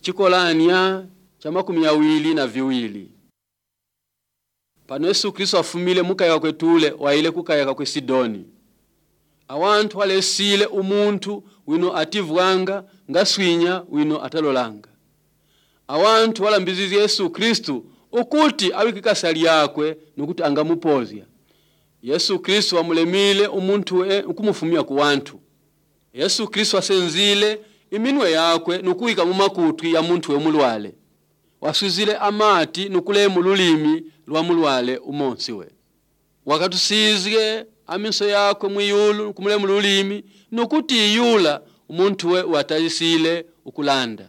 chikolania cha 22. Pano Yesu Kristo afumile mukayaka kwetule waile kukayaka kwe Sidoni. Awantu walesile umuntu wino ativwanga ngaswinya wino atalolanga. Awantu walambizizi Yesu Kristo ukuti awikikasali yakwe nukuti angamupozya. Yesu Kristo wamulemile umuntu ukumufumia ku wantu. Yesu Kristo asenzile iminwe yakwe nukuika mu makutwi ya muntu wemulwale. Wasuzile amati nukule mululimi lwa mulwale umonsi we. Wakatusizye aminso yakwe mwiyulu nukumule mululimi nukuti iyula umuntu we watayisile ukulanda.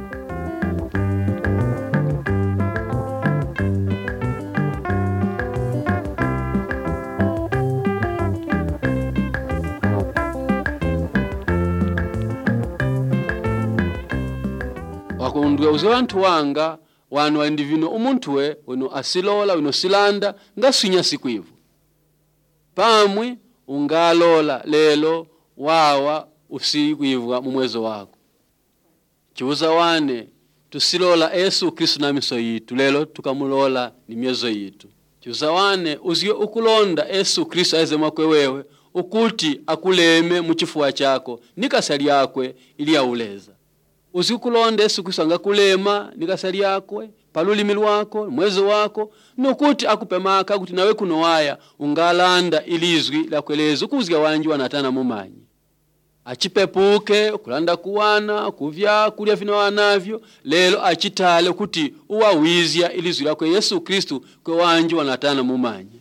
Wakundwe uze wantu wanga wanu walindivino umuntu we wino asilola wino silanda ngaswinya sikwivu. Pamwi ungalola lelo wawa usikwivwa mumwezo wako. Chiuza wane tusilola Yesu Kristo na miso yitu lelo tukamulola ni myezo yitu. Chiuza wane uziyo ukulonda Yesu Kristo aeze mwakwe wewe ukuti akuleme muchifuwa chako nikasali yakwe ili yauleza. Uzikulonda Yesu Kristo angakulema nikasali yakwe palulimi lwako mwezo wako nukuti akupemaka kuti nawe kuno waya ungalanda ilizwi la kwelezo ukuzga wanji wanatana mumanyi. Achipepuke kulanda kuwana kuvya kulya vino wanavyo lelo achitale kuti uwawizya ilizwi la kwe Yesu Kristo kwe wanji wanatana mumanyi.